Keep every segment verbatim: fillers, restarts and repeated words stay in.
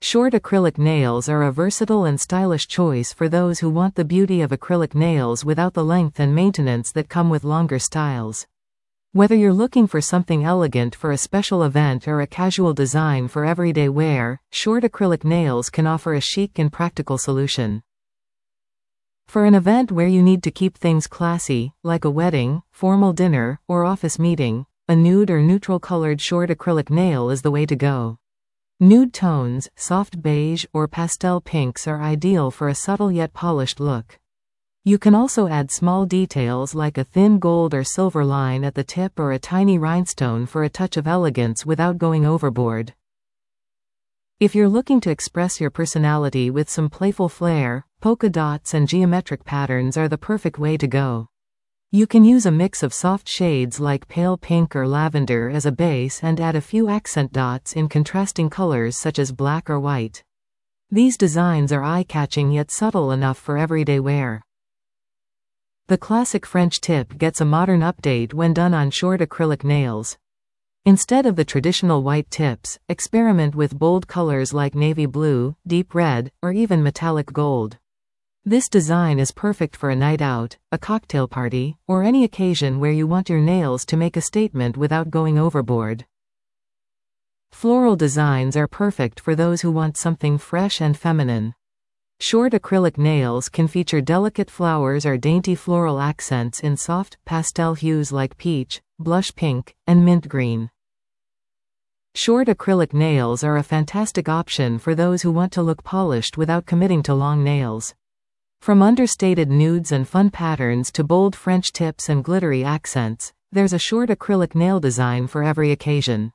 Short acrylic nails are a versatile and stylish choice for those who want the beauty of acrylic nails without the length and maintenance that come with longer styles. Whether you're looking for something elegant for a special event or a casual design for everyday wear, short acrylic nails can offer a chic and practical solution. For an event where you need to keep things classy, like a wedding, formal dinner, or office meeting, a nude or neutral-colored short acrylic nail is the way to go. Nude tones, soft beige, or pastel pinks are ideal for a subtle yet polished look. You can also add small details like a thin gold or silver line at the tip or a tiny rhinestone for a touch of elegance without going overboard. If you're looking to express your personality with some playful flair, polka dots and geometric patterns are the perfect way to go. You can use a mix of soft shades like pale pink or lavender as a base and add a few accent dots in contrasting colors such as black or white. These designs are eye-catching yet subtle enough for everyday wear. The classic French tip gets a modern update when done on short acrylic nails. Instead of the traditional white tips, experiment with bold colors like navy blue, deep red, or even metallic gold. This design is perfect for a night out, a cocktail party, or any occasion where you want your nails to make a statement without going overboard. Floral designs are perfect for those who want something fresh and feminine. Short acrylic nails can feature delicate flowers or dainty floral accents in soft, pastel hues like peach, blush pink, and mint green. Short acrylic nails are a fantastic option for those who want to look polished without committing to long nails. From understated nudes and fun patterns to bold French tips and glittery accents, there's a short acrylic nail design for every occasion.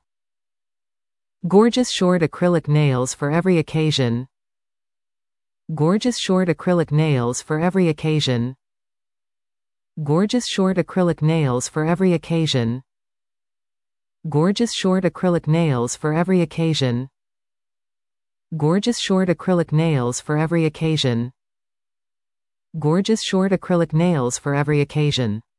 Gorgeous short acrylic nails for every occasion. Gorgeous short acrylic nails for every occasion. Gorgeous short acrylic nails for every occasion. Gorgeous short acrylic nails for every occasion. Gorgeous short acrylic nails for every occasion. Gorgeous short acrylic nails for every occasion.